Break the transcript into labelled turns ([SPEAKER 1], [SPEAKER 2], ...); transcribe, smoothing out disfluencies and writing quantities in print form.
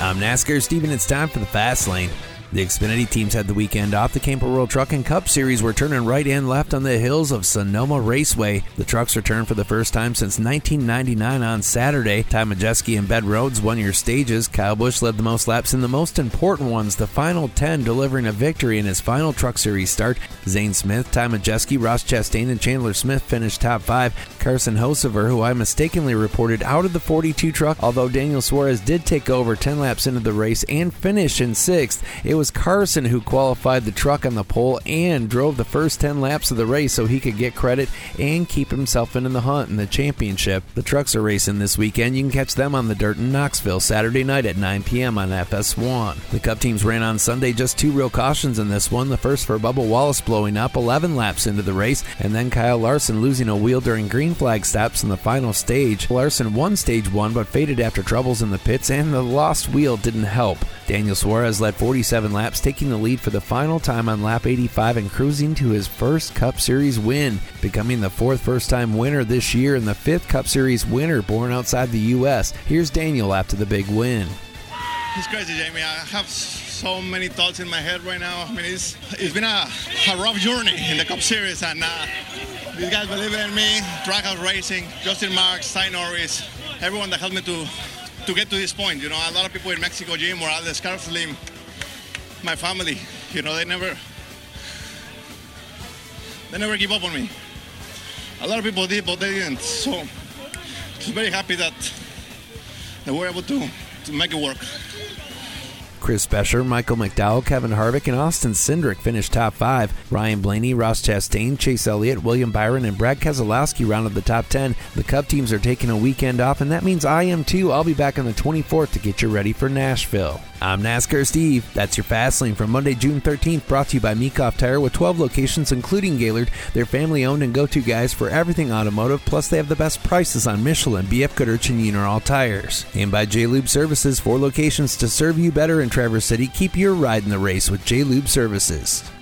[SPEAKER 1] I'm NASCAR Steve, and it's time for the Fast Lane. The Xfinity teams had the weekend off. The Campbell World Truck and Cup Series were turning right and left on the hills of Sonoma Raceway. The trucks returned for the first time since 1999 on Saturday. Ty Majeski and Ben Rhodes won your stages. Kyle Busch led the most laps in the most important ones, the final 10, delivering a victory in his final Truck Series start. Zane Smith, Ty Majeski, Ross Chastain, and Chandler Smith finished top 5. Carson Hocevar, who I mistakenly reported out of the 42 truck, although Daniel Suarez did take over 10 laps into the race and finish in 6th. It was Carson who qualified the truck on the pole and drove the first 10 laps of the race so he could get credit and keep himself in the hunt in the championship. The trucks are racing this weekend. You can catch them on the dirt in Knoxville Saturday night at 9 p.m. on FS1. The Cup teams ran on Sunday, just 2 real cautions in this one. The first for Bubba Wallace blowing up 11 laps into the race, and then Kyle Larson losing a wheel during green flag stops in the final stage. Larson won stage 1 but faded after troubles in the pits, and the lost wheel didn't help. Daniel Suarez led 47 laps, taking the lead for the final time on lap 85 and cruising to his first Cup Series win, becoming the 4th first-time winner this year and the 5th Cup Series winner born outside the U.S. Here's Daniel after the big win.
[SPEAKER 2] It's crazy, Jamie. I have so many thoughts in my head right now. I mean, it's been a rough journey in the Cup Series, and these guys believe in me. Trackhouse Racing, Justin Marks, Ty Norris, everyone that helped me to get to this point. You know, a lot of people in Mexico, Jim Morales, Carl Slim, my family, you know, they never give up on me. A lot of people did, but they didn't. So, just very happy that they were able to make it work.
[SPEAKER 1] Chris Bescher, Michael McDowell, Kevin Harvick, and Austin Cindric finished top 5. Ryan Blaney, Ross Chastain, Chase Elliott, William Byron, and Brad Keselowski rounded the top 10. The Cup teams are taking a weekend off, and that means I am too. I'll be back on the 24th to get you ready for Nashville. I'm NASCAR Steve. That's your Fast Lane for Monday, June 13th, brought to you by Meekoff Tire with 12 locations, including Gaylord. They're family-owned and go-to guys for everything automotive, plus they have the best prices on Michelin, BF Goodrich, and Uniroyal tires. And by J-Lube Services, 4 locations to serve you better in Traverse City. Keep your ride in the race with J-Lube Services.